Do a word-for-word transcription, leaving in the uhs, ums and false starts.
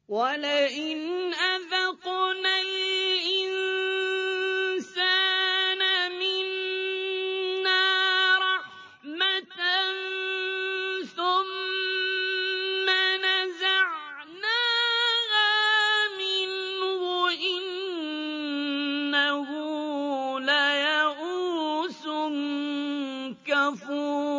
وَلَئِنْ أَذَقْنَا الْإِنسَانَ مِنَّا رَحْمَةً ثُمَّ نَزَعْنَاهَا مِنْهُ إِنَّهُ لَيَئُوسٌ كَفُورٌ